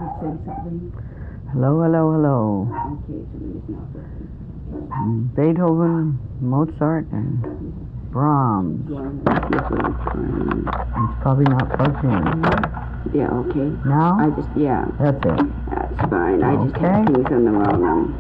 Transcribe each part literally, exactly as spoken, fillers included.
just say something? Hello, hello, hello. Okay, somebody is not working. Beethoven, Mozart, and Brahms. Go on, let's see if we can find- It's probably not plugged in. Yeah, okay. Now? I just, yeah, That's it. that's fine. I just Okay. have things on the wrong um,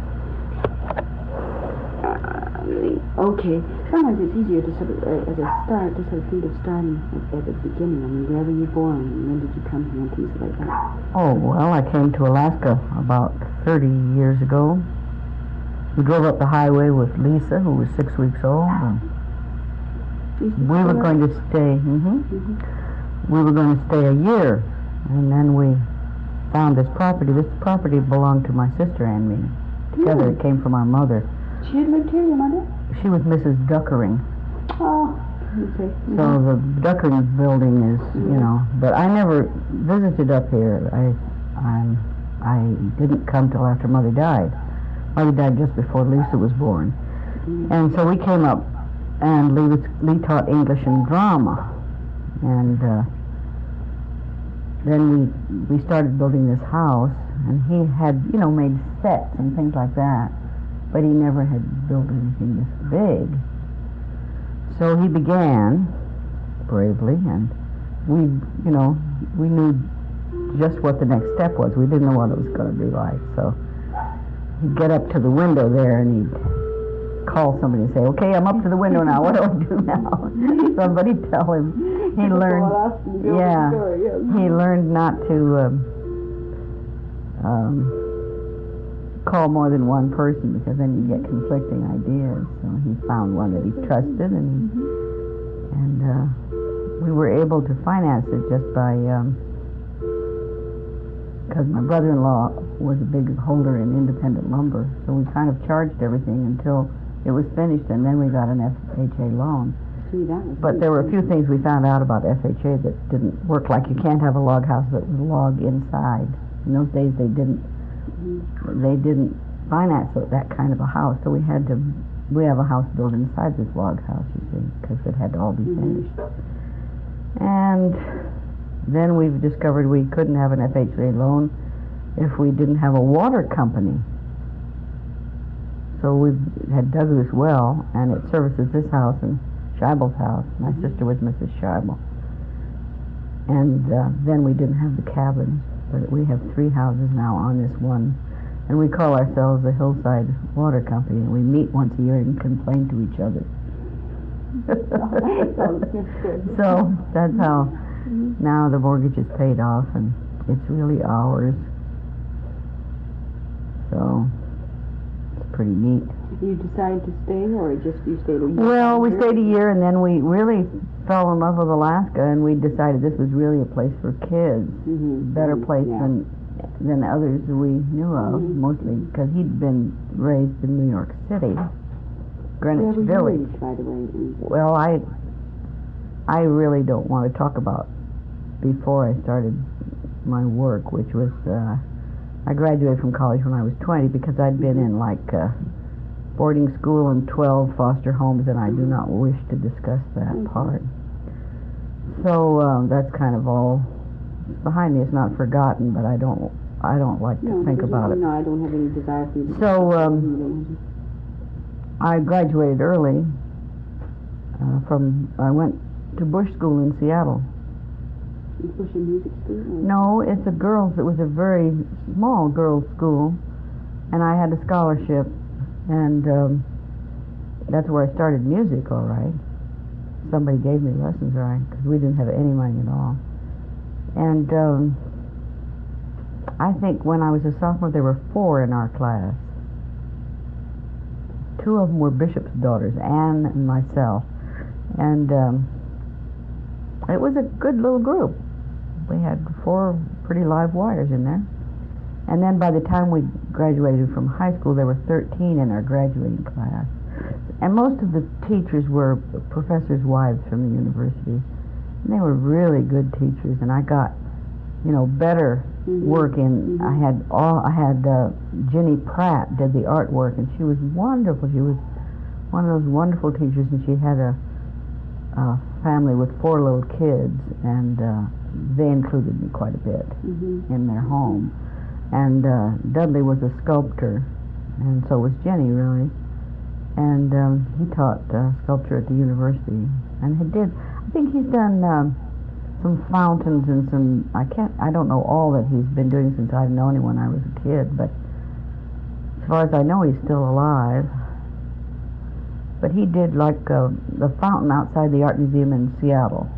uh, link. Okay. Sometimes it's easier to sort of, uh, as a start, to sort of think of starting at, at the beginning. I mean, where were you born? When did you come here and things like that? Oh, well, I came to Alaska about thirty years ago. We drove up the highway with Lisa, who was six weeks old, and we were going to stay, mm-hmm, Mm-hmm. we were going to stay a year, and then we found this property. This property belonged to my sister and me. Together, it came from our mother. She had lived here, your mother? She was Missus Duckering. Oh, okay. Mm-hmm. So the Duckering building is, you know, but I never visited up here. I, I'm, I didn't come till after Mother died. Mother died just before Lisa was born. Mm-hmm. And so we came up, and Lee, was, Lee taught English and drama. And uh, then we, we started building this house, and he had, you know, made sets and things like that, but he never had built anything this big. So he began bravely, and we, you know, we knew just what the next step was. We didn't know what it was going to be like. So he'd get up to the window there, and he'd call somebody and say, "Okay, I'm up to the window now. What do I do now?" Somebody tell him. He learned, yeah, he learned not to um, um, call more than one person, because then you get conflicting ideas. So he found one that he trusted, and mm-hmm. and uh, we were able to finance it just by, because um, my brother-in-law was a big holder in independent lumber, so we kind of charged everything until it was finished, and then we got an F H A loan. See, that was But there were a few things we found out about F H A that didn't work. Like, you can't have a log house that was log inside. In those days, they didn't. Mm-hmm. They didn't finance that kind of a house, so we had to. We have a house built inside this log house, you see, because it had to all be finished. Mm-hmm. And then we've discovered we couldn't have an F H A loan if we didn't have a water company. So we had dug this well, and it services this house and Scheibel's house. My mm-hmm. sister was Missus Scheibel. And uh, then we didn't have the cabins, but we have three houses now on this one. And we call ourselves the Hillside Water Company, and we meet once a year and complain to each other. So that's how mm-hmm. now the mortgage is paid off, and it's really ours. So it's pretty neat. You decided to stay, or just you stayed a year? Well, we stayed a year, and then we really fell in love with Alaska, and we decided this was really a place for kids. Mm-hmm. Better place yeah. than than others we knew of, mm-hmm. mostly because he'd been raised in New York City, Greenwich Where were you Village. raised, by the way? Well, I I really don't want to talk about before I started my work, which was uh, I graduated from college when I was twenty, because I'd been in like uh, boarding school and twelve foster homes, and I do not wish to discuss that mm-hmm. part. So um, that's kind of all behind me. It's not forgotten, but I don't I don't like to no, think about it. No, I don't have any desire for you to. So um, I graduated early uh, from I went to Bush School in Seattle. Bush Music School? Or? No, it's a girls. It was a very small girls' school, and I had a scholarship, and um, that's where I started music. All right, somebody gave me lessons, right? Because we didn't have any money at all. And um, I think when I was a sophomore, there were four in our class. Two of them were bishop's daughters, Anne and myself. And um, it was a good little group. We had four pretty live wires in there. And then by the time we graduated from high school, there were thirteen in our graduating class. And most of the teachers were professors' wives from the university. And they were really good teachers, and I got, you know, better mm-hmm. work in. Mm-hmm. I had all. I had uh, Ginny Pratt did the artwork, and she was wonderful. She was one of those wonderful teachers, and she had a, a family with four little kids, and uh, they included me quite a bit Mm-hmm. in their home. And uh, Dudley was a sculptor, and so was Jenny, really. And um, he taught uh, sculpture at the university, and he did. I think he's done um, some fountains and some. I can't. I don't know all that he's been doing since I've known him when I was a kid, but as far as I know, he's still alive. But he did like uh, the fountain outside the Art Museum in Seattle,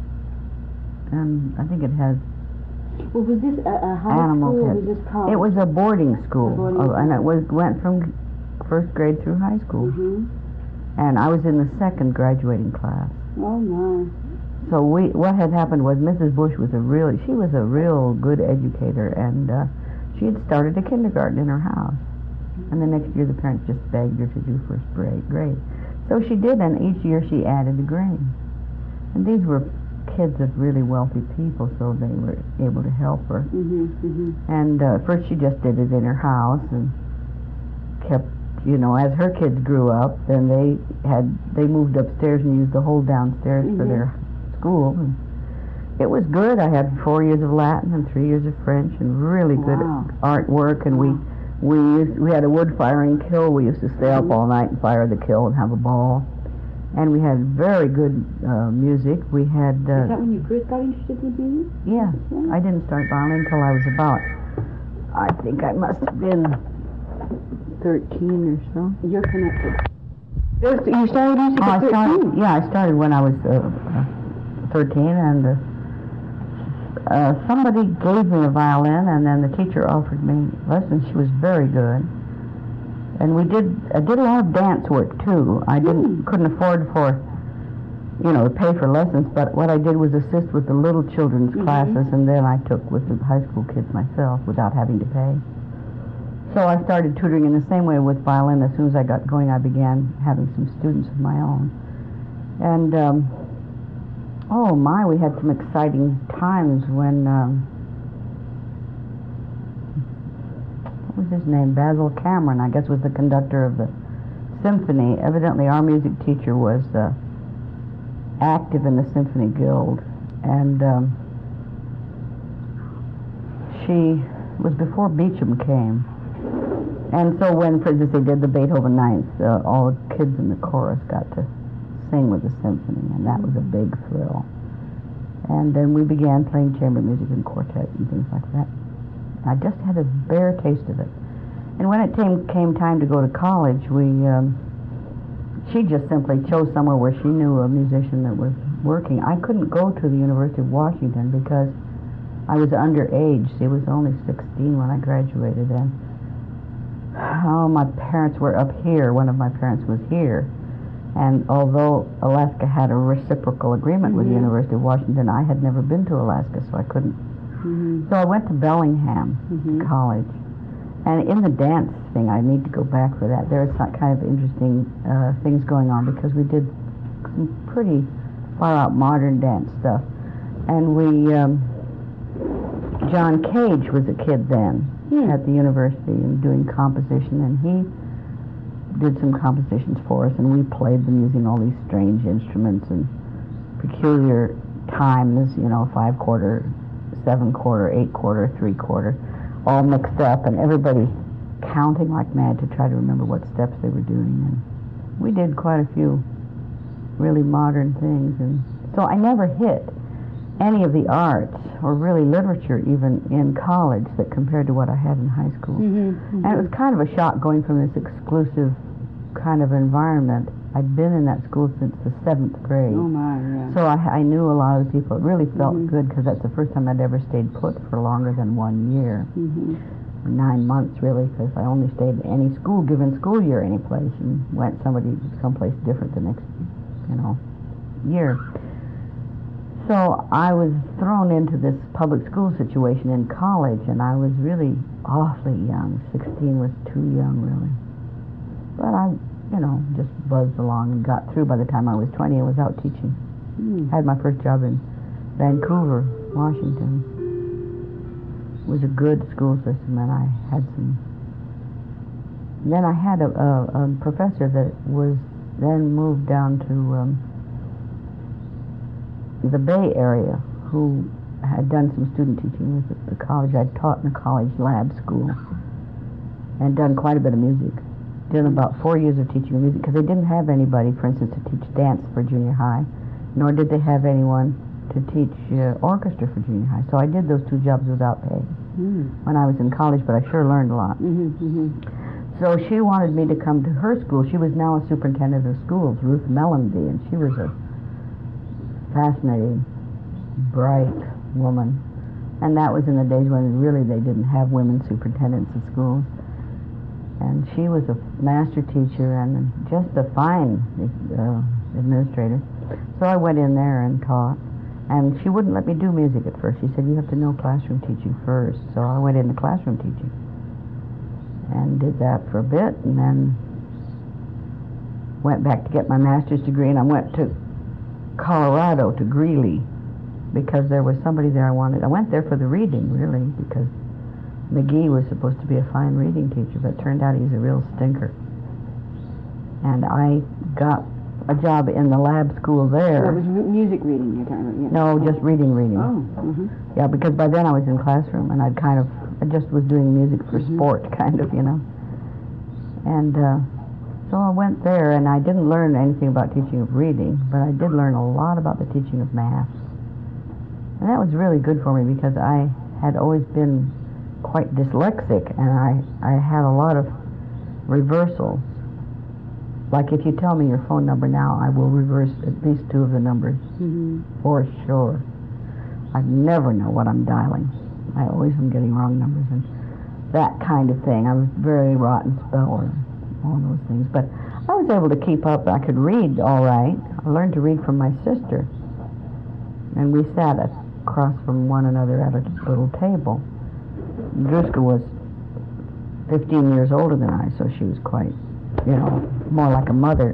and I think it has. Well, was this a, a high Animal school or pits. was this college? It was a boarding school, A boarding uh, and it school. was went from first grade through high school. Mm-hmm. And I was in the second graduating class. Oh, my. So we, what had happened was Missus Bush was a really, she was a real good educator, and uh, she had started a kindergarten in her house. And the next year the parents just begged her to do first grade. grade. So she did, and each year she added a grade. And these were kids of really wealthy people, so they were able to help her. Mm-hmm, mm-hmm. And uh, first she just did it in her house and kept, you know, as her kids grew up, then they had, they moved upstairs and used the whole downstairs Mm-hmm. for their school. And it was good. I had four years of Latin and three years of French and really good Wow. artwork. And we, we used, we had a wood firing kiln. We used to stay up all night and fire the kiln and have a ball. And we had very good uh, music. We had... Uh, Is that when you first got interested in music? yeah, Yeah. I didn't start violin until I was about, I think I must have been thirteen or so. You're connected. There's, you started music Oh, at I thirteen? started, yeah, I started when I was uh, uh, thirteen, and uh, uh, somebody gave me a violin, and then the teacher offered me lessons. She was very good. And we did, I did a lot of dance work, too. I didn't, Hmm. couldn't afford for, you know, to pay for lessons, but what I did was assist with the little children's Mhm. classes, and then I took with the high school kids myself without having to pay. So I started tutoring in the same way with violin. As soon as I got going, I began having some students of my own. And, um, oh my, we had some exciting times when, um, what was his name? Basil Cameron, I guess, was the conductor of the symphony. Evidently, our music teacher was uh, active in the Symphony Guild, and um, she was before Beecham came. And so when, for instance, they did the Beethoven Ninth, uh, all the kids in the chorus got to sing with the symphony, and that was a big thrill. And then we began playing chamber music and quartet and things like that. I just had a bare taste of it. And when it came, came time to go to college, we um, she just simply chose somewhere where she knew a musician that was working. I couldn't go to the University of Washington because I was underage. She was only sixteen when I graduated, and oh, my parents were up here. One of my parents was here. And although Alaska had a reciprocal agreement with the Mhm. University of Washington, I had never been to Alaska, so I couldn't. Mm-hmm. So I went to Bellingham Mhm. College. And in the dance thing, I need to go back for that. There was some kind of interesting uh, things going on because we did some pretty far-out modern dance stuff. And we, um, John Cage was a kid then Hmm. at the university and doing composition, and he did some compositions for us, and we played them using all these strange instruments and peculiar times, you know, five quarter, seven quarter, eight quarter, three quarter, all mixed up, and everybody counting like mad to try to remember what steps they were doing. And we did quite a few really modern things, and so I never hit any of the arts or really literature even in college that compared to what I had in high school. Mm-hmm. And it was kind of a shock going from this exclusive kind of environment. I'd been in that school since the seventh grade. Oh my, yeah. So I, I knew a lot of the people. It really felt Mhm. good because that's the first time I'd ever stayed put for longer than one year. Mm-hmm. Or nine months, really, because I only stayed in any school, given school year, any place, and went somebody someplace different the next, you know, year. So I was thrown into this public school situation in college, and I was really awfully young. sixteen was too young, really. But I, you know, just buzzed along and got through. By the time I was twenty, I was out teaching. Mm. I had my first job in Vancouver, Washington. It was a good school system, and I had some... Then I had a, a, a professor that was then moved down to um, the Bay Area, who had done some student teaching with the college. I'd taught in a college lab school and done quite a bit of music. Did about four years of teaching of music because they didn't have anybody, for instance, to teach dance for junior high, nor did they have anyone to teach uh, orchestra for junior high. So I did those two jobs without pay mm. when I was in college, but I sure learned a lot. Mm-hmm, mm-hmm. So she wanted me to come to her school. She was now a superintendent of schools, Ruth Mellenby, and she was a fascinating, bright woman. And that was in the days when really they didn't have women superintendents of schools. And she was a master teacher and just a fine uh, administrator. So I went in there and taught. And she wouldn't let me do music at first. She said, you have to know classroom teaching first. So I went into classroom teaching and did that for a bit, and then went back to get my master's degree, and I went to Colorado, to Greeley, because there was somebody there I wanted. I went there for the reading, really, because McGee was supposed to be a fine reading teacher, but it turned out he's a real stinker. And I got a job in the lab school there. So it was music reading you're talking about? Yeah. No, just reading, reading. Oh, mm-hmm. Yeah, because by then I was in classroom, and I'd kind of, I just was doing music for mm-hmm. sport, kind of, you know. And uh, so I went there, and I didn't learn anything about teaching of reading, but I did learn a lot about the teaching of math. And that was really good for me, because I had always been quite dyslexic, and I, I had a lot of reversals. Like if you tell me your phone number now, I will reverse at least two of the numbers, mm-hmm. for sure. I never know what I'm dialing. I always am getting wrong numbers and that kind of thing. I was very rotten speller, all those things. But I was able to keep up. I could read all right. I learned to read from my sister. And we sat across from one another at a little table. Druska was fifteen years older than I, so she was quite, you know, more like a mother.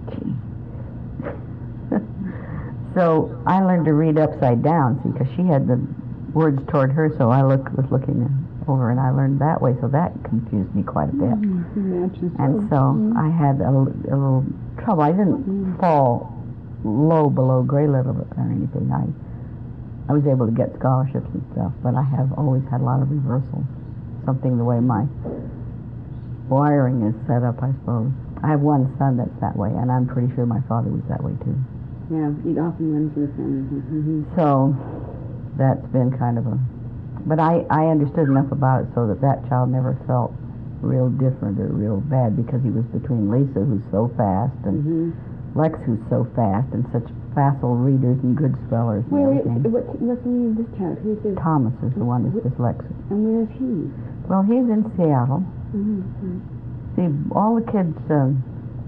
So I learned to read upside down, see, because she had the words toward her, so I look, was looking over, and I learned that way, so that confused me quite a bit. Mm-hmm. And so mm-hmm. I had a, a little trouble. I didn't mm-hmm. fall low below grade level or anything. I I was able to get scholarships and stuff, but I have always had a lot of reversals, something the way my wiring is set up, I suppose. I have one son that's that way, and I'm pretty sure my father was that way too. Yeah, it often runs in the family. Mm-hmm. So that's been kind of a... But I, I understood enough about it so that that child never felt real different or real bad, because he was between Lisa, who's so fast, and mm-hmm. Lex, who's so fast, and such facile readers and good spellers and where everything. Is, what, what's the name of this child? Who's this? Thomas is the one that's dyslexic. And where is he? Well, he's in Seattle. Mm-hmm. See, all the kids um,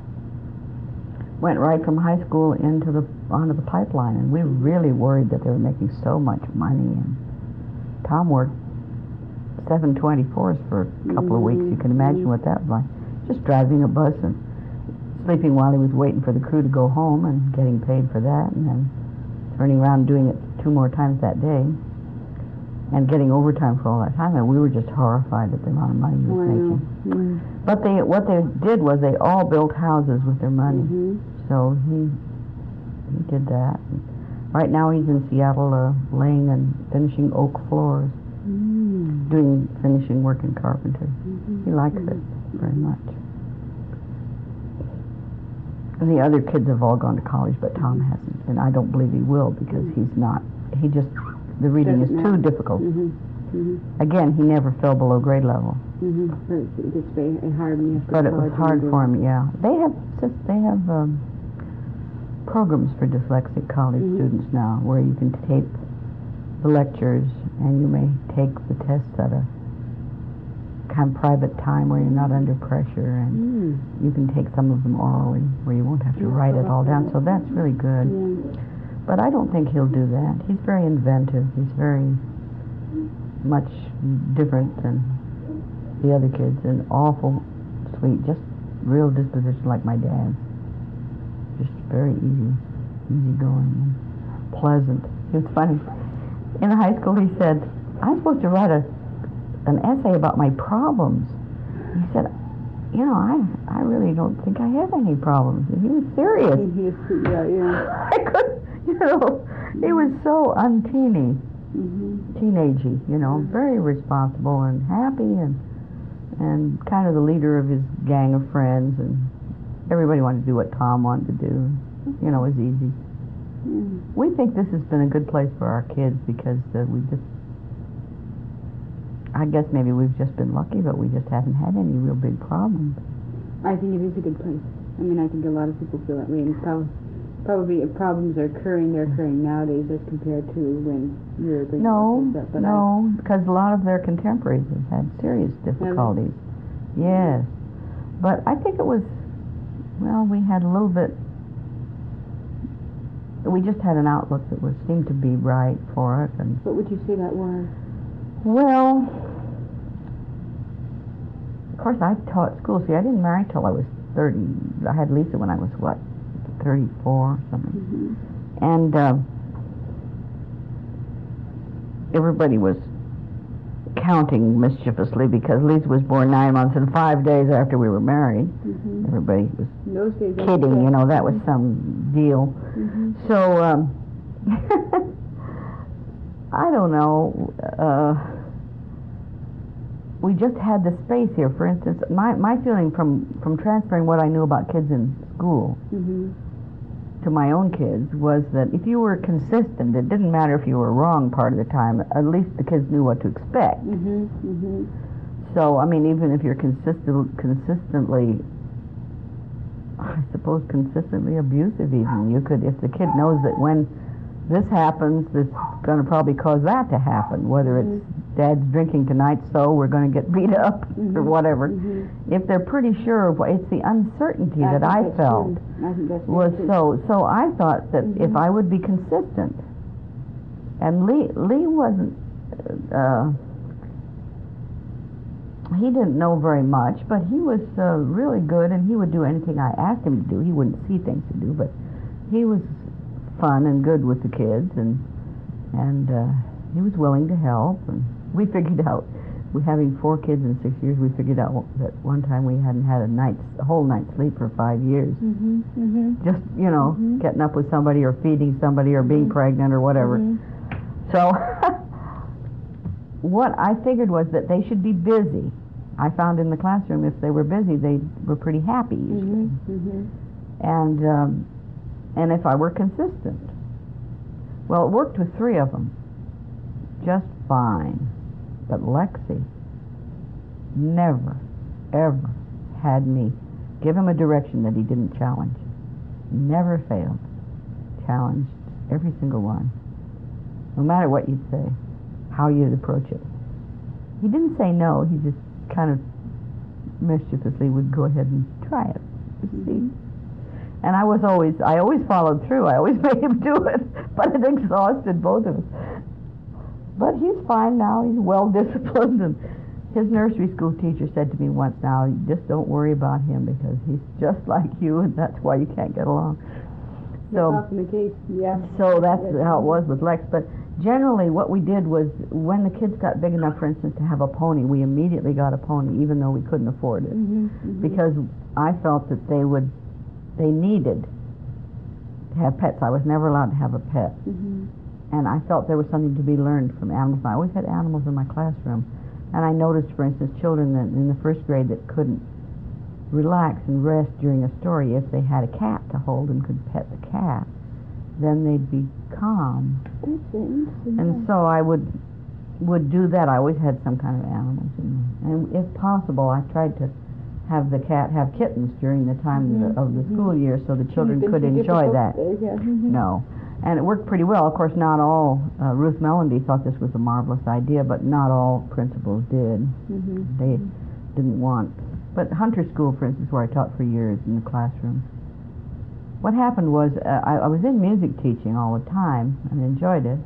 went right from high school into the onto the pipeline, and we were really worried that they were making so much money. And Tom worked seven twenty-fours for a couple mm-hmm. of weeks. You can imagine mm-hmm. what that was like. Just driving a bus and sleeping while he was waiting for the crew to go home and getting paid for that, and then turning around and doing it two more times that day and getting overtime for all that time. And we were just horrified at the amount of money he was oh, making. Mm-hmm. But they, what they did was they all built houses with their money. Mm-hmm. So he he did that. Right now he's in Seattle uh, laying and finishing oak floors, mm. doing finishing work in carpentry. Mm-hmm. He likes mm-hmm. it very much. And the other kids have all gone to college, but Tom hasn't. And I don't believe he will, because he's not, he just, the reading is too difficult. Mm-hmm. Mm-hmm. Again, he never fell below grade level. Mm-hmm. But it's, it's very hard when you have to But it was hard for him, yeah. They have, they have um, programs for dyslexic college mm-hmm. students now, where you can tape the lectures, and you may take the tests at a kind of private time where you're not under pressure, and mm. you can take some of them orally where you won't have to write it all down. So that's really good. Yeah. But I don't think he'll do that. He's very inventive. He's very much different than the other kids, and awful sweet, just real disposition like my dad. Just very easy, easy going, and pleasant. It was funny. In high school he said, I'm supposed to write a an essay about my problems. He said, you know, I I really don't think I have any problems. And he was serious. Yeah, yeah. I couldn't, you know, he was so unteeny. Mm-hmm. teenagey, you know, Mm-hmm. very responsible and happy, and and kind of the leader of his gang of friends, and everybody wanted to do what Tom wanted to do. You know, it was easy. Mm. We think this has been a good place for our kids because uh, we just, I guess maybe we've just been lucky, but we just haven't had any real big problems. I think it is a good place. I mean, I think a lot of people feel that way, and probably, probably if problems are occurring, they're occurring nowadays as compared to when you were bringing No, this up. But no, because a lot of their contemporaries have had serious difficulties. Yes, but I think it was, well, we had a little bit, we just had an outlook that was seemed to be right for us. And what would you say that was? well, of course, I taught school. See, I didn't marry till I was thirty. I had Lisa when I was, what, thirty-four or something. Mm-hmm. And uh, everybody was counting mischievously because Lisa was born nine months and five days after we were married. Mm-hmm. Everybody was In those days, that's kidding, correct. you know, that was some deal. Mm-hmm. So, um, I don't know. Uh, we just had the space here. For instance, my, my feeling from, from transferring what I knew about kids in school Mm-hmm. to my own kids was that if you were consistent, it didn't matter if you were wrong part of the time, at least the kids knew what to expect. Mm-hmm. Mm-hmm. So, I mean, even if you're consistent, consistently, I suppose consistently abusive even, you could, if the kid knows that when this happens, it's going to probably cause that to happen, whether it's Dad's drinking tonight, so we're going to get beat up, Mm-hmm. or whatever. Mm-hmm. If they're pretty sure of what, it's the uncertainty I that think I that's felt true. I think that's was very true. so, so I thought that Mhm. if I would be consistent, and Lee, Lee wasn't, uh, he didn't know very much, but he was uh, really good, and he would do anything I asked him to do. He wouldn't see things to do, but he was fun and good with the kids, and and uh, he was willing to help. And we figured out, we having four kids in six years, we figured out that one time we hadn't had a night's, a whole night's sleep for five years. Mm-hmm. Mm-hmm. Just, you know, Mhm. getting up with somebody or feeding somebody or being Mhm. pregnant or whatever. Mhm. So what I figured was that they should be busy. I found in the classroom if they were busy, they were pretty happy usually. Mm-hmm. Mm-hmm. And um, and if I were consistent. Well, it worked with three of them just fine. But Lexi never, ever had me give him a direction that he didn't challenge. Never failed. Challenged every single one. No matter what you'd say, how you'd approach it. He didn't say no, he just kind of mischievously would go ahead and try it. You see? And I was always, I always followed through. I always made him do it, but it exhausted both of us. But he's fine now. He's well disciplined, and his nursery school teacher said to me once, "Now, you just don't worry about him because he's just like you, and that's why you can't get along." So, That's often the case, yeah. so that's how it was with Lex. But generally, what we did was, when the kids got big enough, for instance, to have a pony, we immediately got a pony, even though we couldn't afford it, Mm-hmm. Mm-hmm. because I felt that they would, they needed to have pets. I was never allowed to have a pet. Mm-hmm. And I felt there was something to be learned from animals. I always had animals in my classroom. And I noticed, for instance, children that in the first grade that couldn't relax and rest during a story, if they had a cat to hold and could pet the cat, then they'd be calm. That's interesting. And so I would would do that. I always had some kind of animals. And, and if possible, I tried to have the cat have kittens during the time Mhm. of the, of the Mhm. school year so the children Been could too enjoy difficult that. there, yeah. Mhm. No. And it worked pretty well. Of course, not all, uh, Ruth Melody thought this was a marvelous idea, but not all principals did. Mhm. They didn't want. But Hunter School, for instance, where I taught for years in the classroom, what happened was uh, I, I was in music teaching all the time and enjoyed it.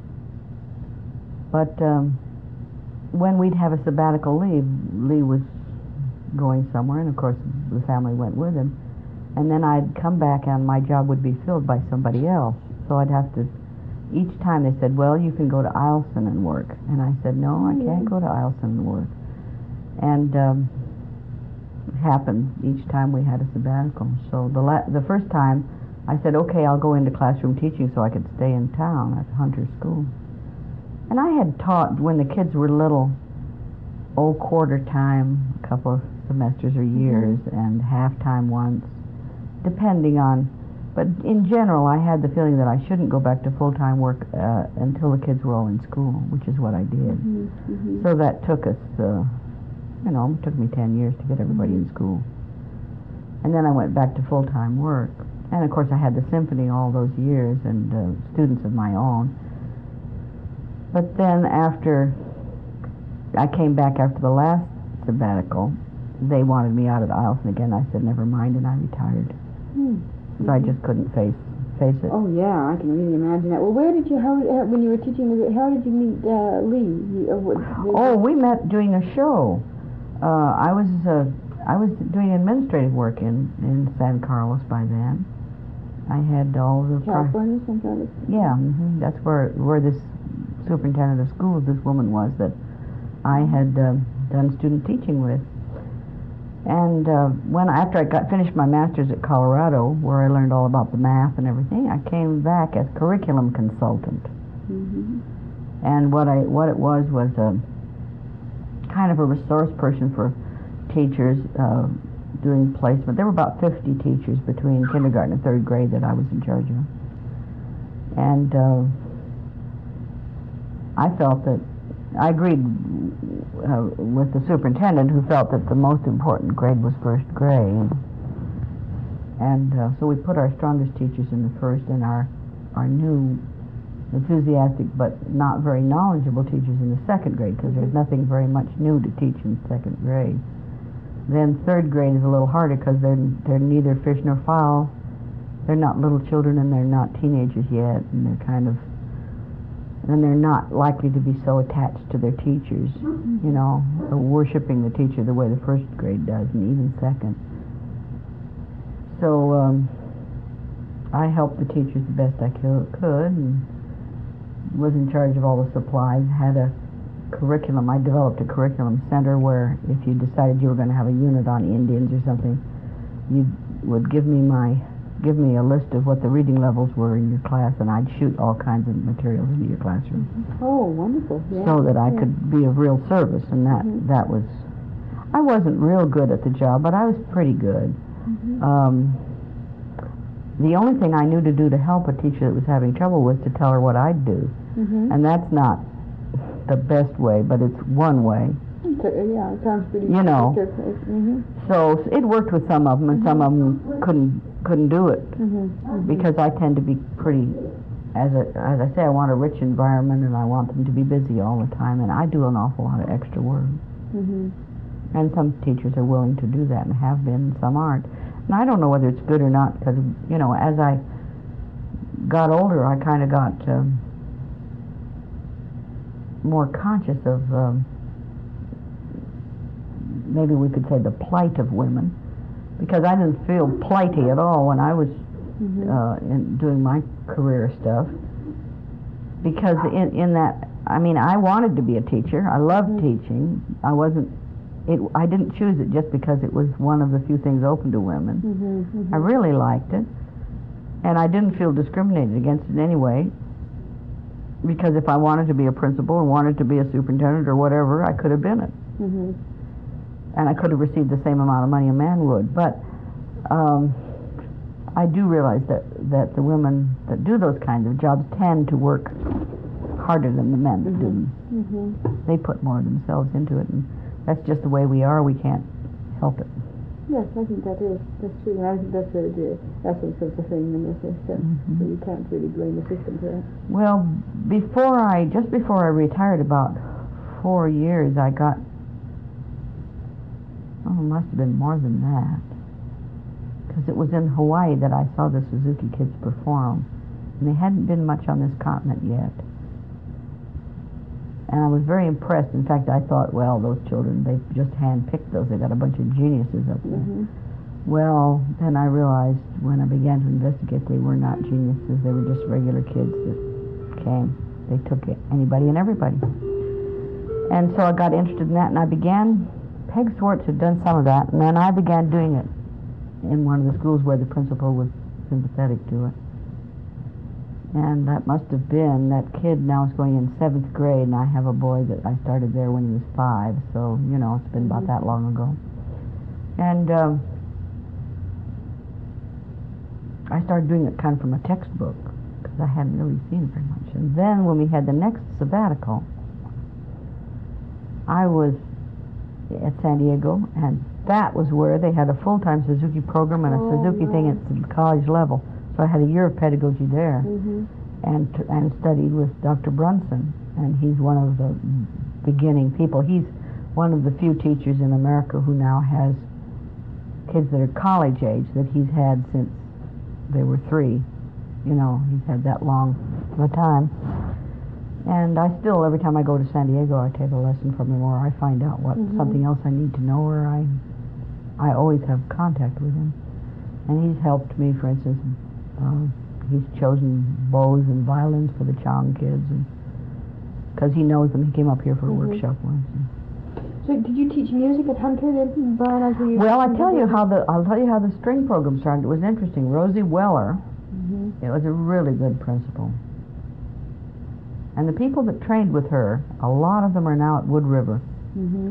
But um, when we'd have a sabbatical leave, Lee was going somewhere, and of course the family went with him. And then I'd come back and my job would be filled by somebody else. So I'd have to, each time they said, "Well, you can go to Eielson and work." And I said, "No, I can't go to Eielson and work." And um, it happened each time we had a sabbatical. So the la- the first time I said, "Okay, I'll go into classroom teaching so I could stay in town at Hunter School." And I had taught when the kids were little, oh, quarter time, a couple of semesters or years, mm-hmm. and half time once, depending on. But in general, I had the feeling that I shouldn't go back to full-time work uh, until the kids were all in school, which is what I did. Mm-hmm. Mm-hmm. So that took us, uh, you know, it took me ten years to get everybody mm-hmm. in school. And then I went back to full-time work. And of course I had the symphony all those years and uh, students of my own. But then after I came back after the last sabbatical, they wanted me out at Eielson again. I said, never mind, and I retired. Mm-hmm. Because I just couldn't face face it. Oh yeah, I can really imagine that. Well, where did you, how, how when you were teaching, how did you meet uh, Lee? You, uh, what, oh, we met doing a show. Uh, I was uh, I was doing administrative work in, in San Carlos by then. I had all the California, San Carlos. Yeah, mm-hmm. That's where where this superintendent of schools, this woman was that I had uh, done student teaching with. And uh, when after I got finished my master's at Colorado, where I learned all about the math and everything, I came back as curriculum consultant. Mm-hmm. And what I what it was was a kind of a resource person for teachers uh, doing placement. There were about fifty teachers between kindergarten and third grade that I was in charge of. And uh, I felt that I agreed uh, with the superintendent, who felt that the most important grade was first grade. And uh, so we put our strongest teachers in the first and our, our new, enthusiastic but not very knowledgeable teachers in the second grade, because there's nothing very much new to teach in second grade. Then third grade is a little harder because they're, they're neither fish nor fowl. They're not little children and they're not teenagers yet, and they're kind of and they're not likely to be so attached to their teachers, you know, worshiping the teacher the way the first grade does, and even second. So um, I helped the teachers the best I could, and was in charge of all the supplies, had a curriculum. I developed a curriculum center where if you decided you were going to have a unit on Indians or something, you would give me my give me a list of what the reading levels were in your class, and I'd shoot all kinds of materials into your classroom. Oh, wonderful! Yeah. So that I yeah. could be of real service, and that mm-hmm. that was. I wasn't real good at the job, but I was pretty good. Mm-hmm. Um, the only thing I knew to do to help a teacher that was having trouble was to tell her what I'd do, mm-hmm. and that's not the best way, but it's one way. Yeah, it sounds pretty. You know. Mm-hmm. So it worked with some of them, and mm-hmm. some of them couldn't couldn't do it mm-hmm. Mm-hmm. because I tend to be pretty. As a, as I say, I want a rich environment, and I want them to be busy all the time, and I do an awful lot of extra work. Mm-hmm. And some teachers are willing to do that and have been, and some aren't. And I don't know whether it's good or not, because, you know, as I got older, I kind of got um, more conscious of, um, maybe we could say, the plight of women, because I didn't feel plighty at all when I was mm-hmm. uh, in doing my career stuff, because in, in that, I mean, I wanted to be a teacher. I loved mm-hmm. teaching. I wasn't It, I didn't choose it just because it was one of the few things open to women. Mm-hmm, mm-hmm. I really liked it, and I didn't feel discriminated against in any way, because if I wanted to be a principal or wanted to be a superintendent or whatever, I could have been it. Mm-hmm. And I could have received the same amount of money a man would. But um, I do realize that, that the women that do those kinds of jobs tend to work harder than the men that mm-hmm. do them. Mm-hmm. They put more of themselves into it, and that's just the way we are. We can't help it. Yes, I think that is. That's true. And I think that's really the essence of the thing in this system. Mm-hmm. So you can't really blame the system for that. Well, before I, just before I retired, about four years, I got, oh, it must have been more than that, because it was in Hawaii that I saw the Suzuki Kids perform, and they hadn't been much on this continent yet. And I was very impressed. In fact, I thought, well, those children, they just hand-picked those. They got a bunch of geniuses up there. Mm-hmm. Well, then I realized when I began to investigate, they were not geniuses. They were just regular kids that came. They took it, anybody and everybody. And so I got interested in that, and I began, Peg Swartz had done some of that, and then I began doing it in one of the schools where the principal was sympathetic to it. And that must have been, that kid now is going in seventh grade, and I have a boy that I started there when he was five, so, you know, it's been mm-hmm. about that long ago. And um, I started doing it kind of from a textbook, because I hadn't really seen it very much. And then when we had the next sabbatical, I was at San Diego, and that was where they had a full-time Suzuki program and a oh, Suzuki nice. thing at the college level. So I had a year of pedagogy there, mm-hmm. and and studied with Doctor Brunson, and he's one of the beginning people. He's one of the few teachers in America who now has kids that are college age that he's had since they were three. You know, he's had that long of a time. And I still, every time I go to San Diego, I take a lesson from him, or I find out what mm-hmm. something else I need to know, or I I always have contact with him. And he's helped me, for instance. Uh, he's chosen bows and violins for the Chang kids, and because he knows them. He came up here for a mm-hmm. workshop once. So, did you teach music at Hunter then, Brian? As you well, I tell you how the I'll tell you how the string program started. It was interesting. Rosie Weller, mm-hmm. it was a really good principal, and the people that trained with her, a lot of them are now at Wood River. Mm-hmm.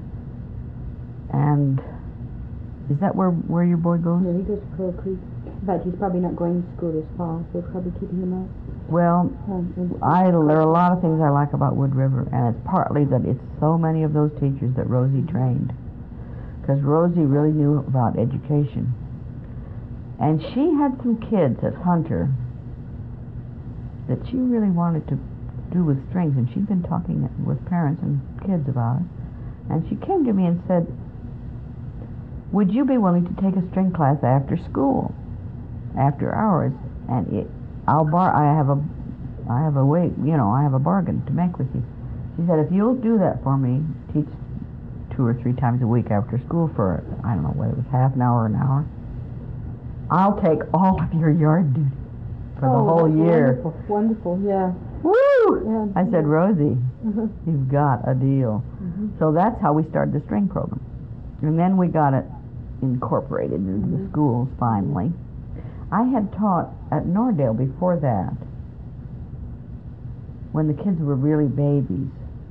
And is that where where your boy goes? Yeah, he goes to Pearl Creek. But he's probably not going to school this fall, so they're probably keeping him up. Well, um, I, there are a lot of things I like about Wood River, and it's partly that it's so many of those teachers that Rosie trained. Because Rosie really knew about education. And she had some kids at Hunter that she really wanted to do with strings, and she'd been talking with parents and kids about it. And she came to me and said, would you be willing to take a string class after school? After hours, and it, I'll bar. I have a, I have a way. You know, I have a bargain to make with you. She said, if you'll do that for me, teach two or three times a week after school for I don't know whether it was half an hour or an hour. I'll take all of your yard duty for oh, the whole year. Wonderful, wonderful, yeah. Woo! Yeah, I yeah. said, Rosie, uh-huh. you've got a deal. Mm-hmm. So that's how we started the string program, and then we got it incorporated into mm-hmm. the schools finally. I had taught at Nordale before that, when the kids were really babies.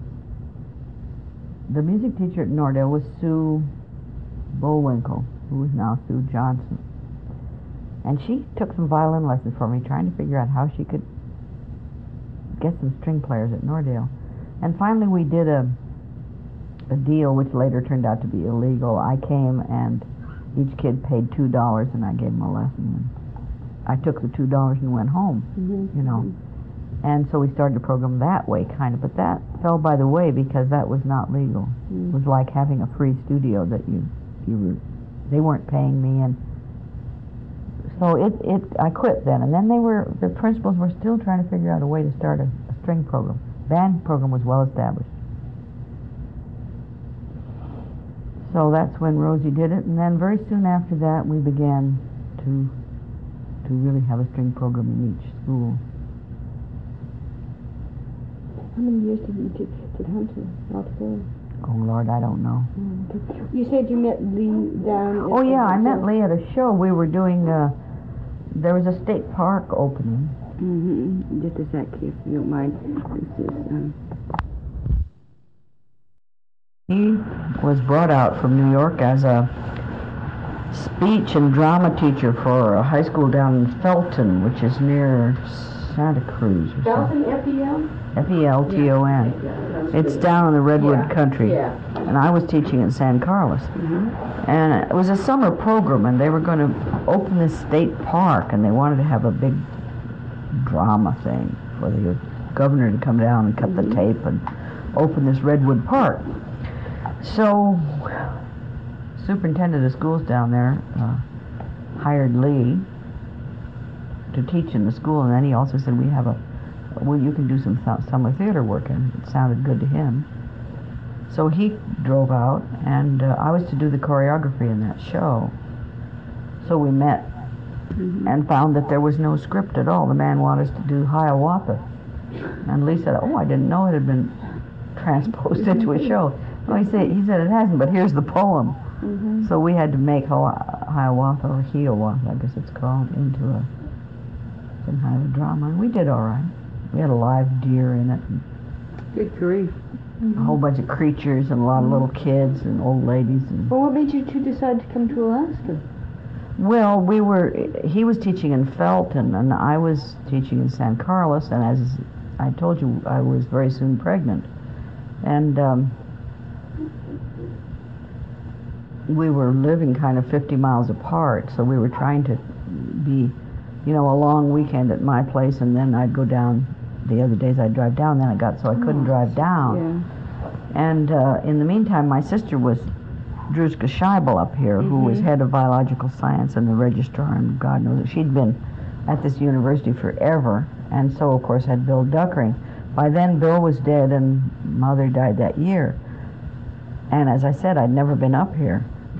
The music teacher at Nordale was Sue Bullwinkle, who is now Sue Johnson. And she took some violin lessons for me, trying to figure out how she could get some string players at Nordale. And finally we did a, a deal, which later turned out to be illegal. I came and each kid paid two dollars, and I gave them a lesson. I took the two dollars and went home, mm-hmm. you know. And so we started the program that way, kind of. But that fell by the way because that was not legal. Mm-hmm. It was like having a free studio that you, you were, they weren't paying me. And so it, it, I quit then. And then they were, the principals were still trying to figure out a way to start a, a string program. Band program was well established. So that's when Rosie did it. And then very soon after that, we began to to really have a string program in each school. How many years did you teach at Hunter altogether? Oh, Lord, I don't know. Mm, okay. You said you met Lee down... Oh, yeah, I met Lee at a show. We were doing, uh, there was a state park opening. Mm-hmm. Just a sec, if you don't mind. This is, um... He was brought out from New York as a speech and drama teacher for a high school down in Felton, which is near Santa Cruz. Or Felton, F E L? F E L T O N. Yeah. It's down in the Redwood yeah. country. Yeah. And I was teaching in San Carlos. Mm-hmm. And it was a summer program, and they were going to open this state park, and they wanted to have a big drama thing for the governor to come down and cut mm-hmm. the tape and open this Redwood Park. So, superintendent of schools down there uh, hired Lee to teach in the school, and then he also said, we have a, well, you can do some summer theater work, and it sounded good to him. So he drove out, and uh, I was to do the choreography in that show. So we met mm-hmm. and found that there was no script at all. The man wanted us to do Hiawatha. And Lee said, oh, I didn't know it had been transposed into a show. Well, he said, he said it hasn't, but here's the poem. Mm-hmm. So we had to make Hiawatha, or Hiawatha, I guess it's called, into a in Highland drama, and we did all right. We had a live deer in it, and Good grief. a whole bunch of creatures, and a lot of little kids and old ladies. And Well, what made you two decide to come to Alaska? well, we were. He was teaching in Felton, and I was teaching in San Carlos. And as I told you, I was very soon pregnant, and um, we were living kind of fifty miles apart. So we were trying to be, you know, a long weekend at my place, and then I'd go down. The other days I'd drive down. Then I got so I couldn't Oh, drive down. Yeah. And uh, in the meantime, my sister was Druzka Scheibel up here, who was Mhm. head of biological science and the registrar, and God knows it. She'd been at this university forever, and so, of course, had Bill Duckering. By then, Bill was dead, and Mother died that year. And as I said, I'd never been up here.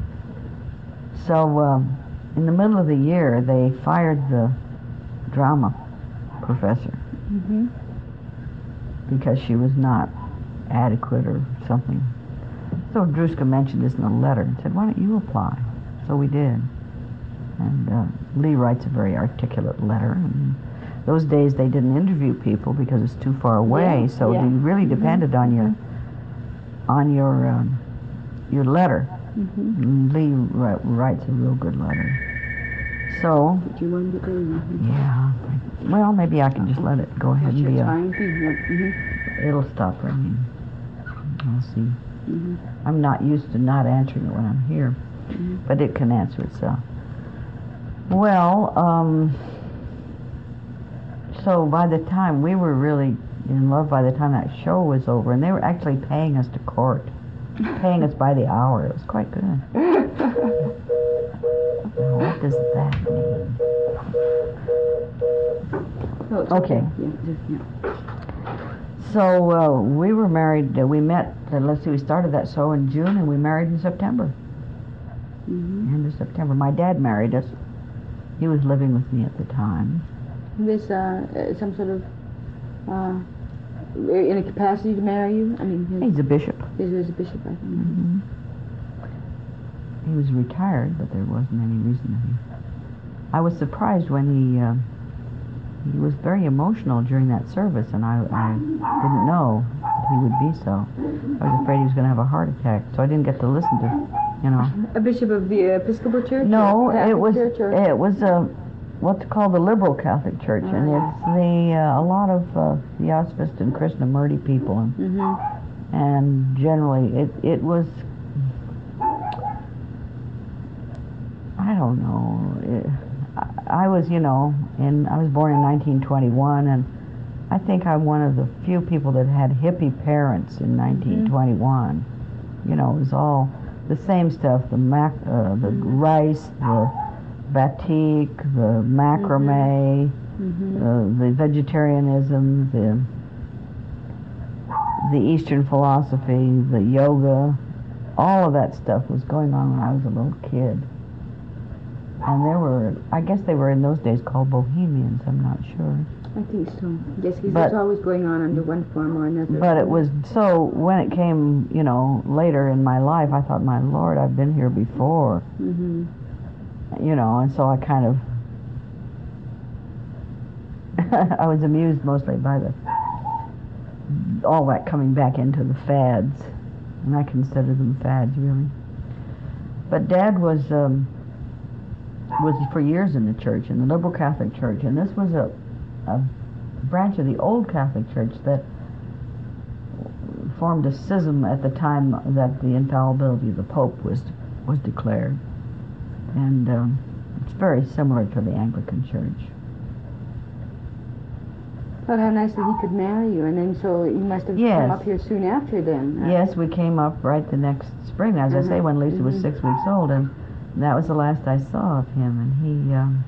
So um, in the middle of the year, they fired the drama professor Mm-hmm. because she was not adequate or something. So Druzka mentioned this in a letter and said, why don't you apply? So we did. And uh, Lee writes a very articulate letter. And those days they didn't interview people because it's too far away, Yeah, so yeah. you really Mhm, depended on your on your um, your letter. Mm-hmm. And Lee ri- writes a real good letter. So, But you wanted to go. Mm-hmm. yeah, well, maybe I can just let it go ahead and Sure, be it's a... fine. Mm-hmm. It'll stop ringing. I'll see. Mm-hmm. I'm not used to not answering it when I'm here, Mm-hmm. but it can answer itself. Well, um, so by the time we were really in love, by the time that show was over, and they were actually paying us to court, paying us by the hour. It was quite good. Now, what does that mean? No, it's Okay. Yeah, just, yeah. So uh, we were married. Uh, we met. Uh, let's see. We started that show in June, and we married in September. Mm-hmm. End of September. My dad married us. He was living with me at the time. This, uh, uh, some sort of, uh, in a capacity to marry you? I mean, his, He's a bishop. his was a bishop, I think. hmm He was retired, but there wasn't any reason that he... I was surprised when he... Uh, he was very emotional during that service, and I, I didn't know he would be so. I was afraid he was going to have a heart attack, so I didn't get to listen to, you know. A bishop of the Episcopal Church? No, or Catholic it was Church, or? it was uh, what's called the Liberal Catholic Church, and Oh. it's the uh, a lot of uh, Theosophist and Krishnamurti people, and Mm-hmm. and generally it it was, I don't know. It, I, I was, you know, in I was born in nineteen twenty-one, and I think I'm one of the few people that had hippie parents in nineteen twenty-one. You know, it was all the same stuff: the mac, uh, the rice, the batik, the macrame, Mm-hmm. uh, the vegetarianism, the the Eastern philosophy, the yoga. All of that stuff was going on when I was a little kid. And there were, I guess they were in those days called Bohemians, I'm not sure. I think so. Yes, because But- it's always going on under one form or another. But it was, so when it came, you know, later in my life, I thought, my Lord, I've been here before. Mm-hmm. You know, and so I kind of, I was amused mostly by the, all that coming back into the fads. And I consider them fads, really. But Dad was, um, was for years in the church, in the Liberal Catholic Church, and this was a, a branch of the old Catholic Church that formed a schism at the time that the infallibility of the Pope was was declared, and um, it's very similar to the Anglican Church. But how nice that he could marry you, and then so you must have Yes. come up here soon after then. Uh, Yes, we came up right the next spring, as I say, Mhm, when Lisa was mhm. six weeks old, and that was the last I saw of him, and he, um,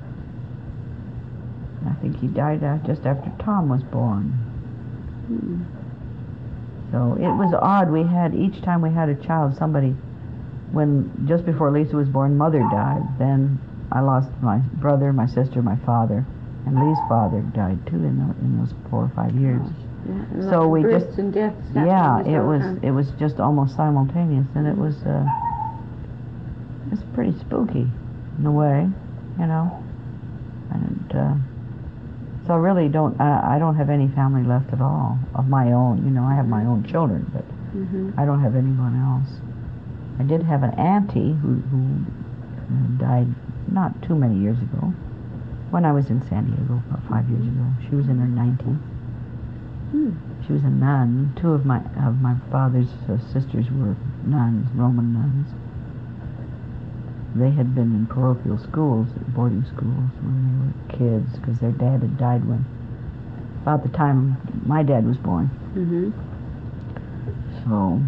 I think he died uh, just after Tom was born. mm. So it was odd. We had, each time we had a child, somebody, when, just before Lisa was born, Mother died. Then I lost my brother, my sister, my father, and Lee's father died too in, the, in those four or five years. Yeah, and So lots of we births just- and deaths happening Yeah, just it all the was, time. it was just almost simultaneous, and it was, uh, it's pretty spooky in a way, you know, and uh, So I really don't, I, I don't have any family left at all of my own. You know, I have my own children, but Mm-hmm. I don't have anyone else. I did have an auntie who, who died not too many years ago, when I was in San Diego, about five years ago. She was in her nineties. Hmm. She was a nun. Two of my of my father's uh, sisters were nuns, Roman nuns. They had been in parochial schools, boarding schools, when they were kids, because their dad had died when, about the time my dad was born. Mm-hmm. So,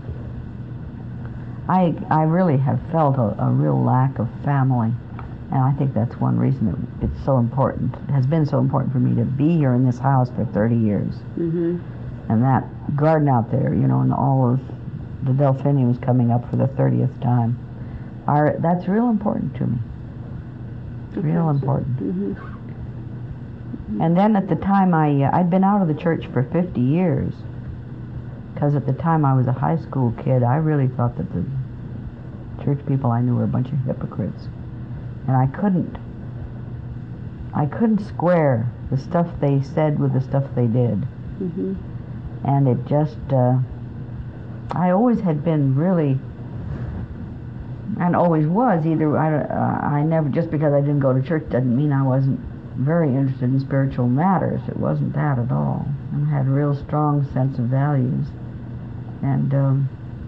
I I really have felt a, a real lack of family, and I think that's one reason it, it's so important. It has been so important for me to be here in this house for thirty years. Mm-hmm. And that garden out there, you know, and all of the delphiniums coming up for the thirtieth time, are that's real important to me. Real Okay. important. Mm-hmm. And then at the time I uh, I'd been out of the church for fifty years, because at the time I was a high school kid. I really thought that the church people I knew were a bunch of hypocrites, and I couldn't I couldn't square the stuff they said with the stuff they did. Mm-hmm. And it just, uh, I always had been really, and always was, either, I, uh, I never, just because I didn't go to church doesn't mean I wasn't very interested in spiritual matters. It wasn't that at all. I had a real strong sense of values. And um,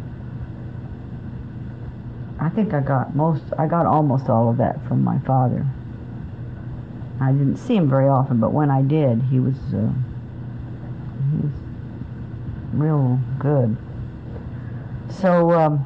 I think I got most, I got almost all of that from my father. I didn't see him very often, but when I did, he was, uh, he was real good. So um,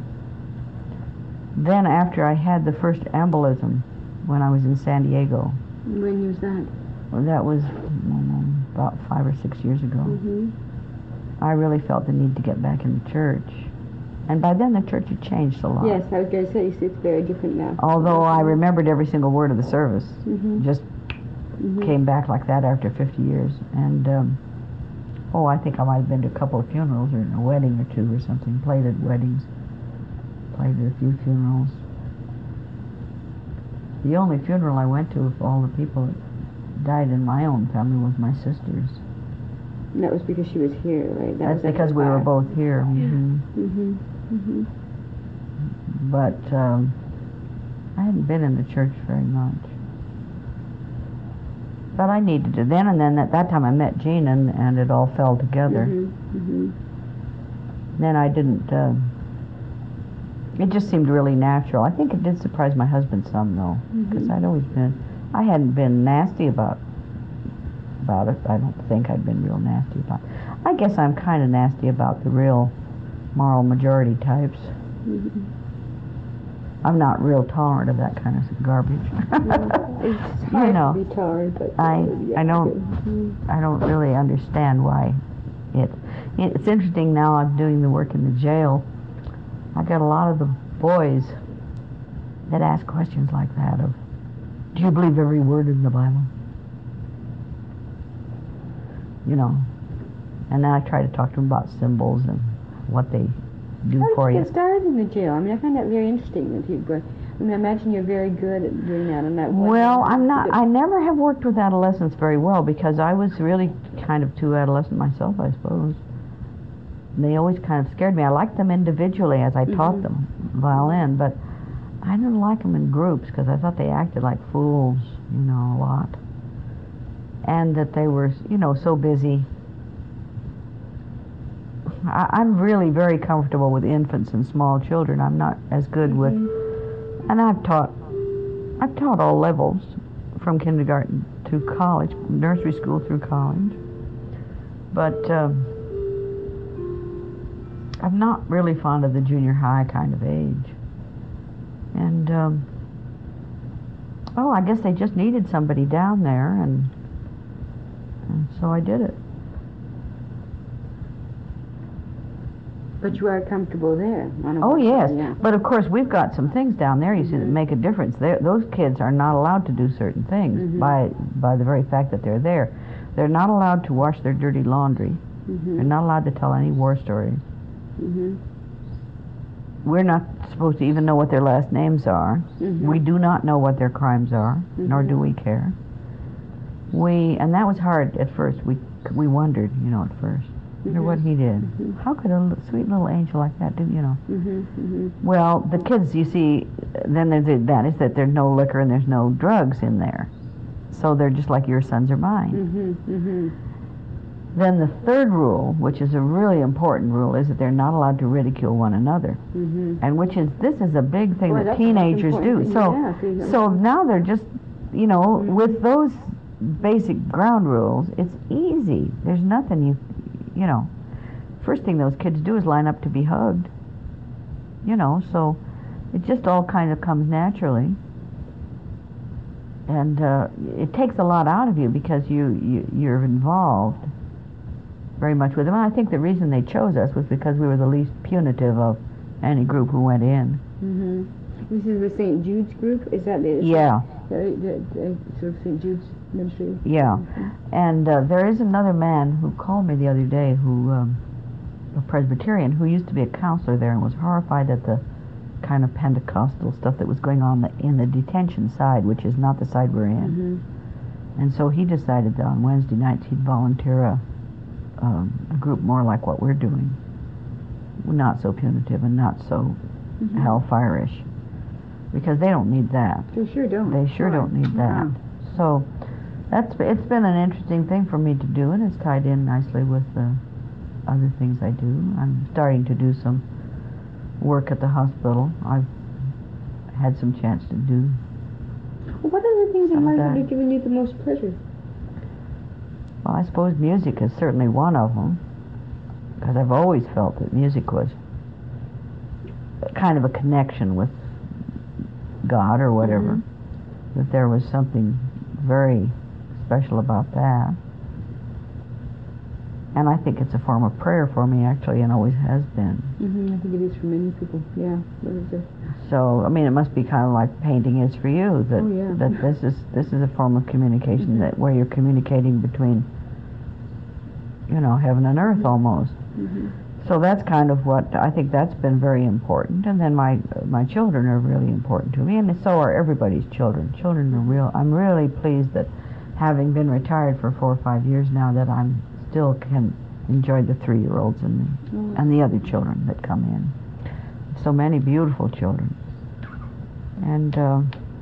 then after I had the first embolism when I was in San Diego, When was that? well, that was um, about five or six years ago, Mm-hmm. I really felt the need to get back in the church. And by then the church had changed a lot. Yes, I was going to say it's very different now. Although I remembered every single word of the service. Mm-hmm. Just Mm-hmm. came back like that after fifty years. And um, oh, I think I might have been to a couple of funerals or a wedding or two or something. Played at weddings. Played at a few funerals. The only funeral I went to of all the people that died in my own family was my sister's. And that was because she was here, right? That That's was because we were both here. hmm Mm-hmm. Mm-hmm. But um, I hadn't been in the church very much. But I needed to. Then and then at that time I met Jean, and, and it all fell together. Mm-hmm. Mm-hmm. Then I didn't, uh, it just seemed really natural. I think it did surprise my husband some, though, because Mhm. I'd always been, I hadn't been nasty about about it. I don't think I'd been real nasty about it. I guess I'm kind of nasty about the real moral majority types. Mm-hmm. I'm not real tolerant of that kind of garbage. No, it's You hard know, to be tolerant, but I- uh, yeah, I don't- mhm. I don't really understand why it. It's interesting now. I'm doing the work in the jail. I got a lot of the boys that ask questions like that of, "Do you believe every word in the Bible?" You know, and then I try to talk to them about symbols and what they do How for did you you. get started in the jail? I mean, I find that very interesting that you. But I mean, I imagine you're very good at doing that. And that. Well, I'm not. I never have worked with adolescents very well because I was really kind of too adolescent myself, I suppose. They always kind of scared me. I liked them individually as I taught Mhm. them violin, but I didn't like them in groups because I thought they acted like fools, you know, a lot. And that they were, you know, so busy. I, I'm really very comfortable with infants and small children. I'm not as good with, and I've taught, I've taught all levels, from kindergarten to college, nursery school through college. But um, I'm not really fond of the junior high kind of age. And um, oh, I guess they just needed somebody down there, and, and so I did it. But you are comfortable there. I don't Oh know. yes, Yeah. but of course we've got some things down there, you see, that Mhm. make a difference. They're, those kids are not allowed to do certain things Mhm. by by the very fact that they're there. They're not allowed to wash their dirty laundry. Mm-hmm. They're not allowed to tell any war stories. Mm-hmm. We're not supposed to even know what their last names are. Mhm. We do not know what their crimes are, nor Mhm. do we care. we, and that was hard at first. We we wondered, you know, at first, you know, what he did. Mhm. How could a l- sweet little angel like that do, you know? Mhm. Mhm. Well, the kids, you see, then there's the advantage that there's no liquor and there's no drugs in there. So they're just like your sons or mine. Mhm. Mhm. Then the third rule, which is a really important rule, is that they're not allowed to ridicule one another. Mhm. And which is, this is a big thing Boy, that that's the most teenagers do. important So, thing, yeah, see, that- so now they're just, you know, Mhm. with those basic ground rules, it's easy. There's nothing you, you know. First thing those kids do is line up to be hugged. You know, so it just all kind of comes naturally. And uh, it takes a lot out of you because you, you, you're involved very much with them. And I think the reason they chose us was because we were the least punitive of any group who went in. Mhm. This is the Saint Jude's group. Is that the? Yeah. The, the, the sort of Saint Jude's ministry. Yeah. Mhm. And uh, there is another man who called me the other day, who um, a Presbyterian, who used to be a counselor there and was horrified at the kind of Pentecostal stuff that was going on the, in the detention side, which is not the side we're in. Mhm. And so he decided that on Wednesday nights he'd volunteer a, um, a group more like what we're doing, not so punitive and not so Mhm. hellfire-ish, because they don't need that. They sure don't. They sure Right. don't need that. Yeah. So that's it's been an interesting thing for me to do, and it's tied in nicely with the other things I do. I'm starting to do some work at the hospital. I've had some chance to do. Well, what are the things in Some of life that that. are giving you the most pleasure? Well, I suppose music is certainly one of them, because I've always felt that music was kind of a connection with God or whatever. Mhm. That there was something very special about that. And I think it's a form of prayer for me, actually, and always has been. Mhm. I think it is for many people. Yeah. What is it? So, I mean, it must be kind of like painting is for you. That Oh, yeah. that this is this is a form of communication Mhm. that where you're communicating between, you know, heaven and earth almost. Mhm. So that's kind of what I think that's been very important. And then my my children are really important to me, and so are everybody's children. Children are real. I'm really pleased that, having been retired for four or five years now, that I'm still can enjoy the three-year-olds and the, Oh. and the other children that come in. So many beautiful children. And uh,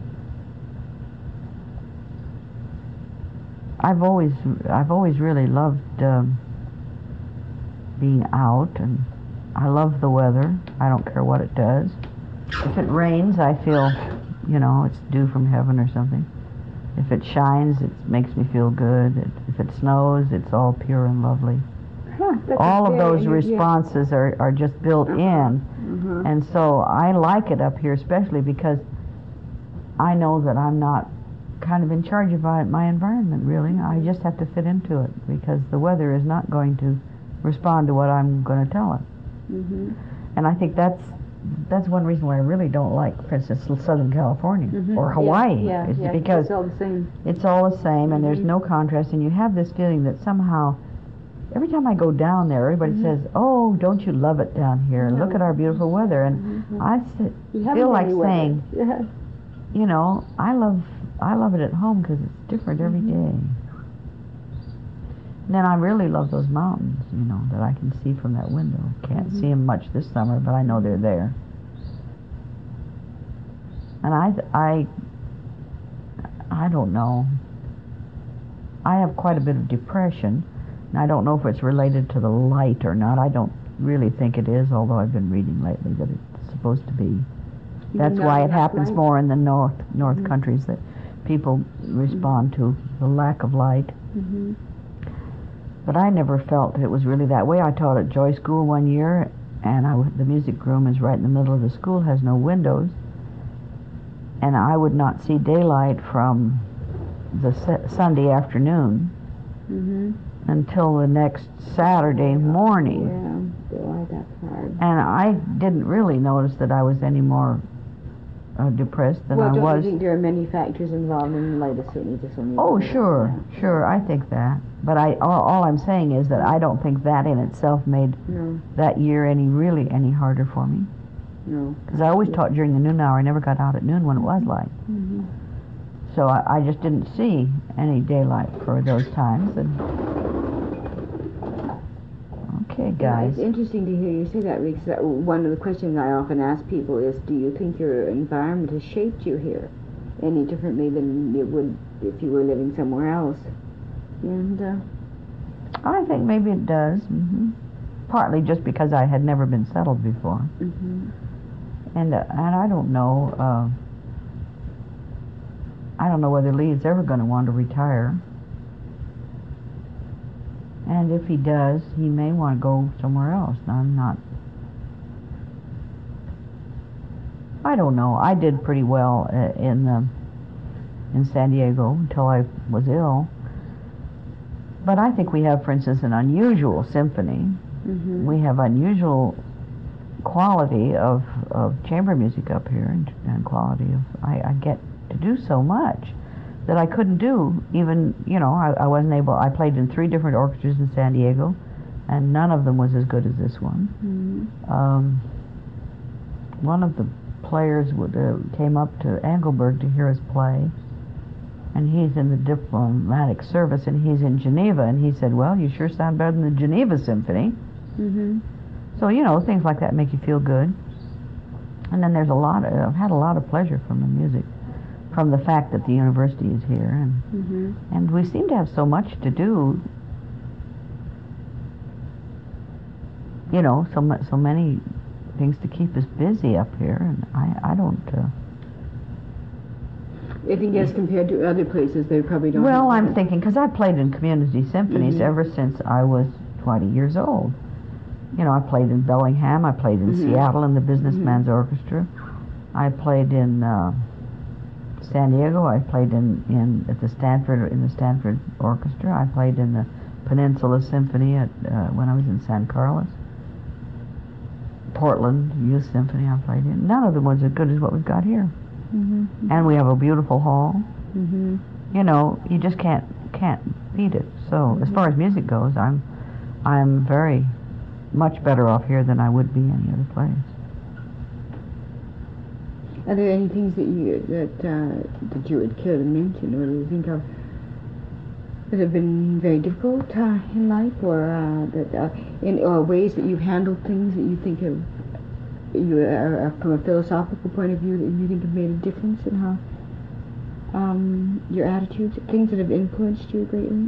I've always I've always really loved um, being out, and I love the weather. I don't care what it does. If it rains, I feel, you know, it's dew from heaven or something. If it shines, it makes me feel good. It, if it snows, it's all pure and lovely. Huh, that's All of okay. those Yeah. responses are, are just built in. Mhm. And so I like it up here, especially because I know that I'm not kind of in charge of my, my environment, really. I just have to fit into it, because the weather is not going to respond to what I'm going to tell it. Mhm. And I think that's that's one reason why I really don't like, for instance, Southern California Mhm. or Yeah, Hawaii. Yeah, is yeah. because It's all the same. it's all the same, and there's Mhm. no contrast, and you have this feeling that somehow, every time I go down there, everybody Mhm. says, "Oh, don't you love it down here? No. Look at our beautiful weather." And Mhm. I sit, You haven't feel like any weather. saying, Yeah. you know, I love I love it at home because it's different every Mhm. day. And then I really love those mountains, you know, that I can see from that window. Can't Mhm. see them much this summer, but I know they're there. And I, I, I don't know. I have quite a bit of depression, and I don't know if it's related to the light or not. I don't really think it is, although I've been reading lately that it's supposed to be. You That's know why it that's happens right. more in the north north Mhm. countries, that people respond to the lack of light. Mhm. But I never felt it was really that way. I taught at Joy School one year, and I w the music room is right in the middle of the school, has no windows, and I would not see daylight from the sa- Sunday afternoon Mhm. until the next Saturday morning. Yeah. Boy, that's hard. And I didn't really notice that I was any more uh, depressed than well, I don't was. you think there are many factors involved in light? It's certainly just only. Oh, one. sure, Yeah. sure, I think that. But I, all, all I'm saying is that I don't think that in itself made No, that year any really any harder for me. no. Because I always taught during the noon hour. I never got out at noon when it was light. Mhm. so I, I just didn't see any daylight for those times. And okay, Yeah, guys. it's interesting to hear you say that, because that, one of the questions I often ask people is, do you think your environment has shaped you here any differently than it would if you were living somewhere else? And uh, I think maybe it does. Mm-hmm. Partly just because I had never been settled before. Mm-hmm. And, uh, and I don't know, uh, I don't know whether Lee is ever going to want to retire. And if he does, he may want to go somewhere else. I'm not, I don't know. I did pretty well uh, in the, in San Diego until I was ill. But I think we have, for instance, an unusual symphony. Mm-hmm. We have unusual quality of, of chamber music up here, and, and quality of, I, I get to do so much that I couldn't do even, you know, I, I wasn't able, I played in three different orchestras in San Diego, and none of them was as good as this one. Mm-hmm. Um, one of the players would, uh, came up to Engelberg to hear us play, and he's in the diplomatic service, and he's in Geneva, and he said, well, you sure sound better than the Geneva Symphony. Mm-hmm. So, you know, things like that make you feel good. And then there's a lot of, I've had a lot of pleasure from the music, from the fact that the university is here, and Mm-hmm. and we seem to have so much to do. You know, so much, so many things to keep us busy up here, and I, I don't. Uh, I think as compared to other places, they probably don't. well, have I'm that. thinking, because I played in community symphonies Mhm. ever since I was twenty years old. You know, I played in Bellingham, I played in Mhm. Seattle in the Businessman's Orchestra. I played in uh, San Diego. I played in, in at the Stanford in the Stanford Orchestra. I played in the Peninsula Symphony at uh, when I was in San Carlos. Portland Youth Symphony I played in. None of them was as good as what we've got here. Mm-hmm. And we have a beautiful hall. Mm-hmm. You know, you just can't can't beat it. So as far as music goes, I'm I'm very much better off here than I would be any other place. Are there any things that you that uh, that you would care to mention, or do you think of that have been very difficult uh, in life, or uh, that uh, in or ways that you've handled things that you think have you uh, uh, from a philosophical point of view that you think have made a difference in how um, your attitudes, things that have influenced you greatly?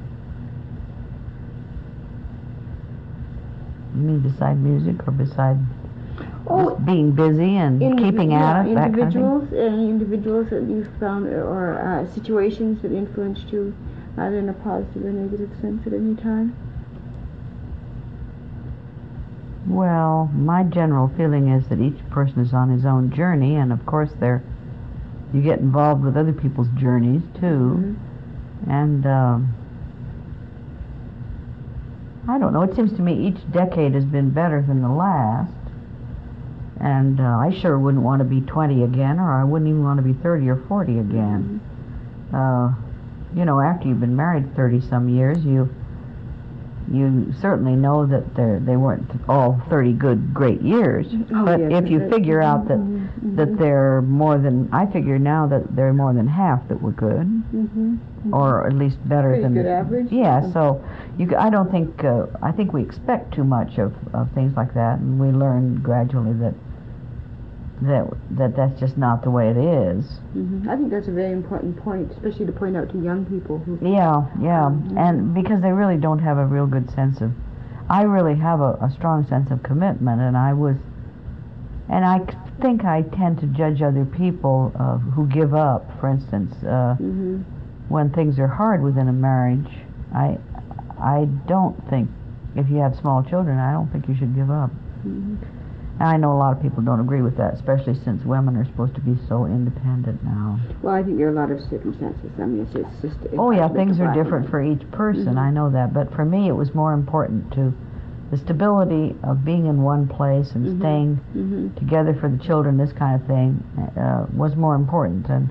You mean beside music, or beside Oh, just being busy and Indivi- keeping yeah, at it, that kind of thing? individuals, any individuals that you found, or uh, situations that influenced you, either in a positive or negative sense at any time? Well, my general feeling is that each person is on his own journey, and of course there you get involved with other people's journeys too. Mhm. And um, I don't know, it seems to me each decade has been better than the last. And uh, I sure wouldn't want to be twenty again, or I wouldn't even want to be thirty or forty again. Mm-hmm. Uh, you know, after you've been married thirty some years, you you certainly know that they they weren't all thirty good, great years. Oh, but yes, if you that- figure out that mhm, mhm. that they're more than, I figure now that they're more than half that were good, Mhm, mhm. or at least better Pretty than good the, average. Yeah, Mhm. so you, c- I don't think uh, I think we expect too much of, of things like that, and we learn gradually that that that that's just not the way it is. Mhm. I think that's a very important point, especially to point out to young people who. Yeah, yeah, Mhm. and because they really don't have a real good sense of. I really have a, a strong sense of commitment, and I was, and I c- think I tend to judge other people uh, who give up. For instance, uh, Mhm. when things are hard within a marriage, I I don't think, if you have small children, I don't think you should give up. Mhm. And I know a lot of people don't agree with that, especially since women are supposed to be so independent now. Well, I think there are a lot of circumstances. I mean, it's, it's just. It's Oh yeah, hard to make things a are black different and for each person, Mhm. I know that. But for me, it was more important to the stability of being in one place and Mhm. staying Mhm. together for the children, this kind of thing, uh, was more important than,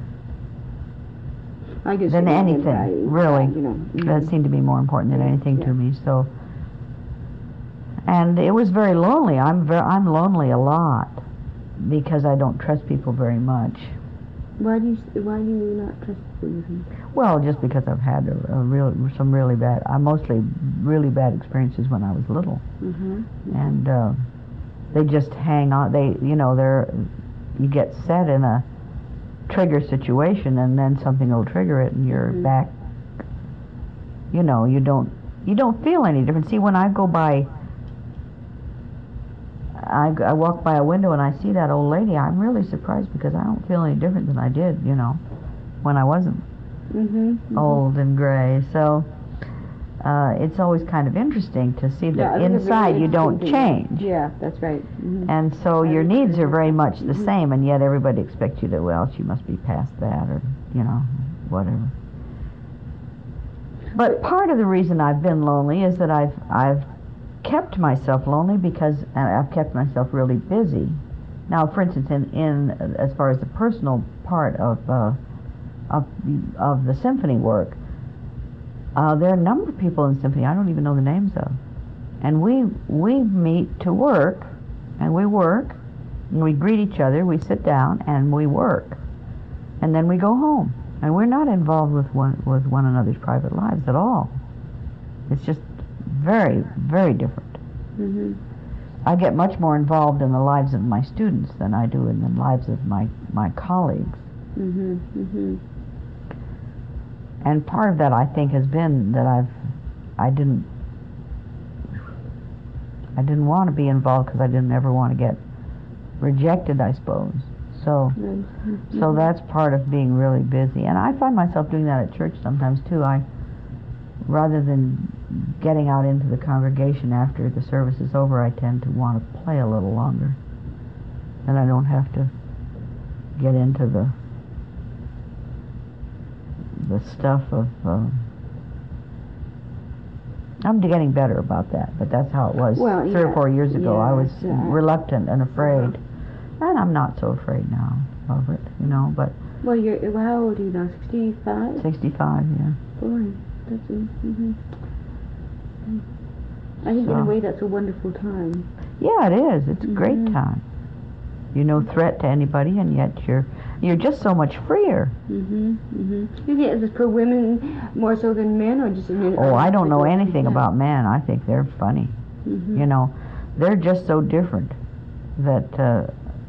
I guess than you know, anything, I- really. You know. That mhm. seemed to be more important than Yeah, anything yeah. to me. So, and it was very lonely. I'm very, I'm lonely a lot because I don't trust people very much. Why do you Why do you not trust Buddhism? Well, just because I've had a, a real, some really bad, I mostly really bad experiences when I was little, Mm-hmm. and uh, they just hang on. They, you know, they're you get set in a trigger situation, and then something will trigger it, and you're Mhm. back. You know, you don't you don't feel any different. See, when I go by, I, I walk by a window and I see that old lady, I'm really surprised because I don't feel any different than I did, you know, when I wasn't Mm-hmm. Mm-hmm. old and gray. So uh, it's always kind of interesting to see that Yeah, I think it's a inside really you don't interesting thing. change. Yeah, that's right. Mm-hmm. And so I your think needs it's are very much the Mhm. same, and yet everybody expects you to, well, she must be past that, or, you know, whatever. But part of the reason I've been lonely is that I've I've kept myself lonely because and I've kept myself really busy. Now, for instance, in, in as far as the personal part of uh, of of the symphony work, uh, there are a number of people in symphony I don't even know the names of, and we we meet to work, and we work, and we greet each other, we sit down, and we work, and then we go home. And we're not involved with one with one another's private lives at all. It's just very, very different. Mm-hmm. I get much more involved in the lives of my students than I do in the lives of my, my colleagues. Mm-hmm. Mm-hmm. And part of that, I think, has been that I've I didn't I didn't want to be involved because I didn't ever want to get rejected, I suppose. So. Mm-hmm. So that's part of being really busy. And I find myself doing that at church sometimes too. I, rather than getting out into the congregation after the service is over, I tend to want to play a little longer. And I don't have to get into the the stuff of... Uh, I'm getting better about that, but that's how it was Well, three yeah, or four years ago. I was yes, uh, reluctant and afraid. And I'm not so afraid now of it, you know, but... Well, you're, well, how old are you now? sixty-five? sixty-five, yeah. Boy, that's a, mm-hmm. I think in So. a way that's a wonderful time. Yeah, it is. It's a great Mhm. time. You're no threat to anybody, and yet you're you're just so much freer. Mm-hmm. Mm-hmm. You think it's for women more so than men, or just in Oh, I don't know anything about men. I think they're funny. Mm-hmm. You know, they're just so different that uh,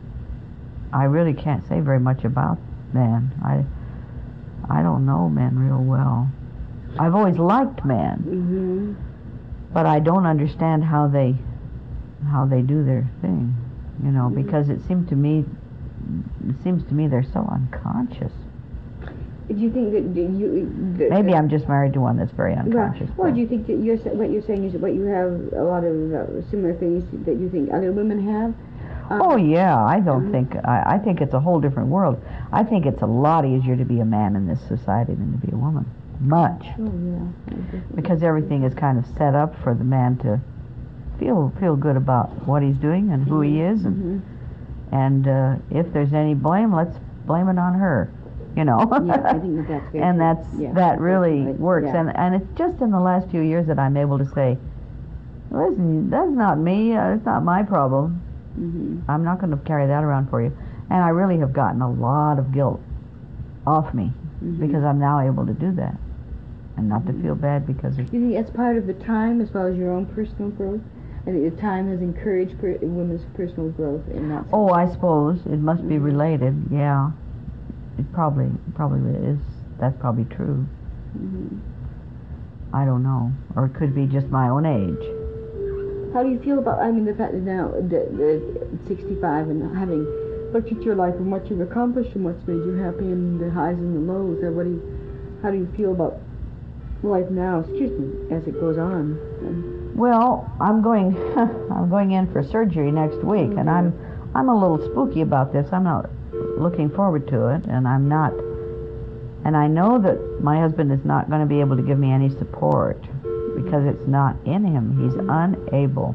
I really can't say very much about men. I I don't know men real well. I've always liked men, Mm-hmm. but I don't understand how they how they do their thing. You know, Mhm. because it seemed to me it seems to me they're so unconscious. Do you think that do you... That, Maybe I'm just married to one that's very unconscious. Well, do you think that you're, sa- what you're saying is that what you have a lot of uh, similar things that you think other women have? Um, Oh yeah, I don't Mhm. think I, I think it's a whole different world. I think it's a lot easier to be a man in this society than to be a woman. Much. Oh, yeah. I definitely- Because everything is kind of set up for the man to feel feel good about what he's doing and who he is, and Mhm. and uh, if there's any blame, let's blame it on her. You know. Yeah, I think that that's very And true. that's Yeah, that really definitely, works. yeah. And and it's just in the last few years that I'm able to say, listen, that's not me. Uh, it's not my problem. Mhm. I'm not going to carry that around for you. And I really have gotten a lot of guilt off me Mhm. because I'm now able to do that and not to feel bad because of... Do you think that's part of the time as well as your own personal growth? I think the time has encouraged per- women's personal growth in that sense. Oh, I suppose it must be Mhm. related. Yeah, it probably probably is. That's probably true. Mhm. I don't know, or it could be just my own age. How do you feel about, I mean, the fact that now, the, the sixty-five and having looked at your life and what you've accomplished and what's made you happy and the highs and the lows, or what do you, how do you feel about life now, excuse me, as it goes on? And, Well, I'm going I'm going in for surgery next week, and I'm I'm a little spooky about this. I'm not looking forward to it, and I'm not and I know that my husband is not going to be able to give me any support because it's not in him. He's unable.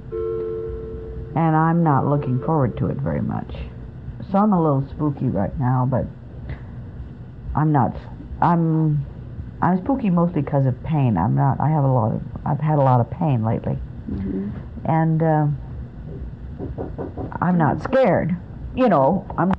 And I'm not looking forward to it very much. So I'm a little spooky right now, but I'm not I'm I'm spooky mostly because of pain. I'm not. I have a lot of. I've had a lot of pain lately, mhm. and uh, I'm not scared. You know, I'm